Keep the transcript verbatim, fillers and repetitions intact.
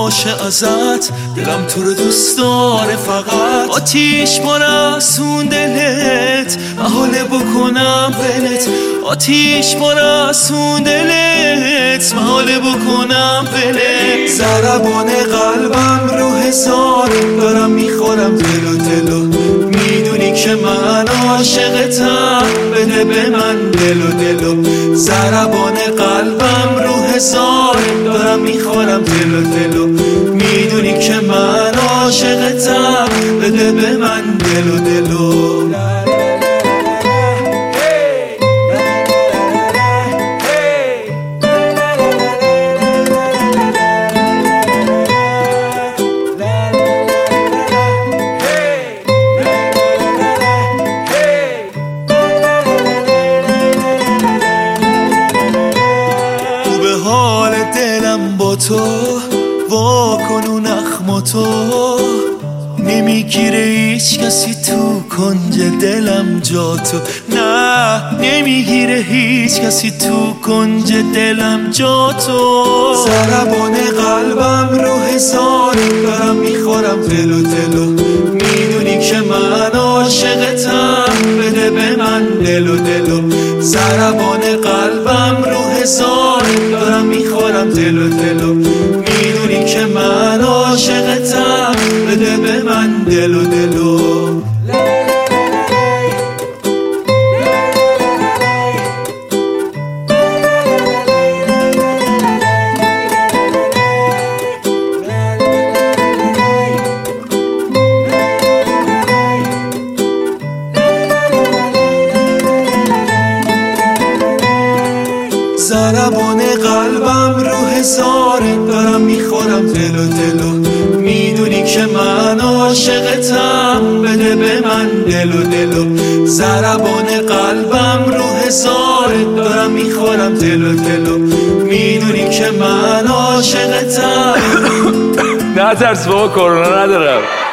باشه ازت، دلم تو رو دوست داره فقط. آتیش ما رسون دلت، محاله بکنم ولت. آتیش ما رسون دلت، محاله بکنم ولت. ضربان قلبم رو هزاره، دارم میخورم دلو دلو. میدونی که من عاشقتم، بده به من دلو دلو. ضربان قلبم رو هزاره، دارم میخورم دلو دلو. میدونی که من عاشقتم، بده به من دلو دلو. حال دلم با تو، وا کن اون اخم تو. نمیگیره هیچ کسی تو کنج دلم جا تو. نه نمیگیره هیچ کسی تو کنج دلم جا تو. ضربان قلبم رو هزاره، دارم میخورم دلو دلو. میدونی که من عاشقتم، بده به من دلو دلو. ضربان قلبم رو هزاره، دارم میخورم دلو دلو. میدونی که من عاشقتم، بده به من دلو دلو. ضربان قلبم رو هزاره، دارم میخورم دلو دلو. میدونی که من عاشقتم، بده به من دلو دلو. ضربان قلبم رو هزاره، دارم میخورم دلو دلو. میدونی که من عاشقتم. نه ترس بابا، کرونا ندارم.